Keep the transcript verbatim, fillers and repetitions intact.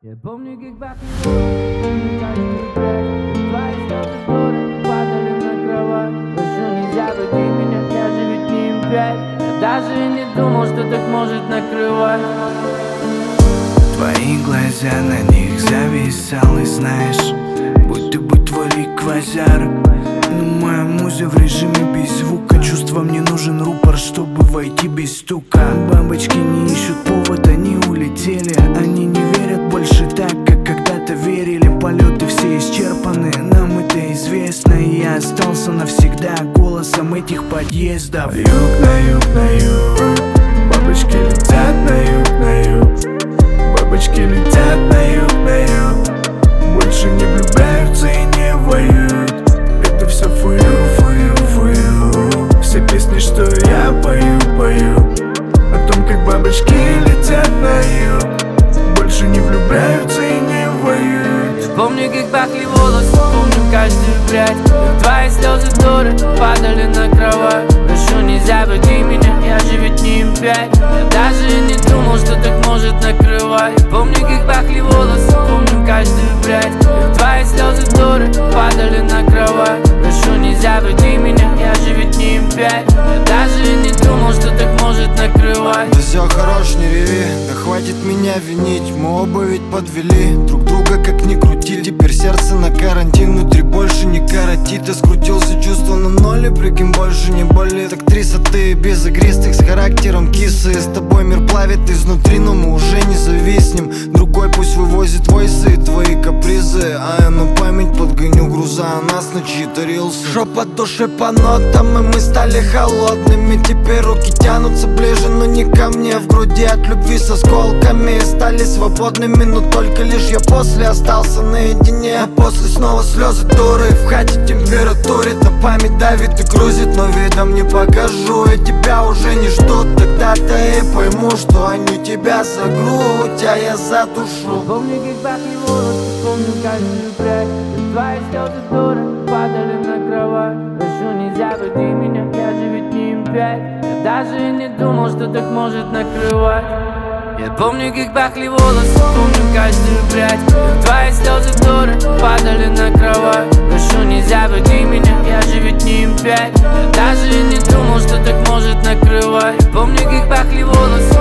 Я помню, как пахнет каждый трек. Твои слезы горы падали на кровать. Прошу, нельзя буди меня, я же ведь не импять. Я даже и не думал, что так может накрывать. Твои глаза, на них зависал, и знаешь, будто бы твой лик квазар. Но моя муза в режиме без звука. Чувствам не нужен рупор, чтобы войти без стука. Бабочки не ищут повод, они улетели. Они не верят больше так, как когда-то верили. Полеты все исчерпаны, нам это известно. И я остался навсегда голосом этих подъездов. Юг на юг, на юг, бабочки летят на юг, на юг. Бабочки летят на юг, на юг. Больше не влюбляются и не воюют. Это все фую, фую, фую. Все песни, что я пою, пою о том, как бабочки летят на юг. Больше не влюбляются и не воюют. Помню, как пахли волосы, помню каждую прядь. Твои слезы горы падали на кровать. Прошу, нельзя буди меня, я же ведь не импять. Я даже и не думал, что так может накрывать. Помню, как пахли волосы, помню каждую прядь. Твои слезы горы падали на кровать. Прошу, нельзя буди меня, я же ведь не импять. Я даже и не думал, что так может накрывать. Да все хорош, не реви, да хватит меня винить. Мы оба ведь подвели друг друга, как ни крути. Теперь сердце на карантин, внутри больше не коротит. Я скрутился, чувство на ноле, прикинь, больше не болит. Актриса ты без игристых, с характером кисы. С тобой мир плавит изнутри, но мы уже не зависнем. Другой пусть вывозит войсы и твои капризы, а я на память подгоню груза, а нас начитал рилсы. Шепот души по нотам, и мы стали холодными. Теперь руки тянутся ближе, но не ко мне. В груди от любви с осколками стали свободными, но только лишь я после остался наедине. А после снова слезы дуры, в хате температуре. На память давит и грузит, но видом не покажу. И тебя уже не ждут, тогда-то и пойму, что они тебя за грудь, а я за душу. Помню, как пахли волосы, помню каждую прядь. Твои слезы горы падали на кровать. Прошу, нельзя буди меня, я же ведь не импять. Я даже и не думал, что так может накрывать. Я помню, как пахли волосы, помню каждую прядь. Твои слезы горы падали на кровать. Прошу, нельзя буди меня, я же ведь не импять. Я даже и не думал, что так может накрывать. Помню, как пахли волосы,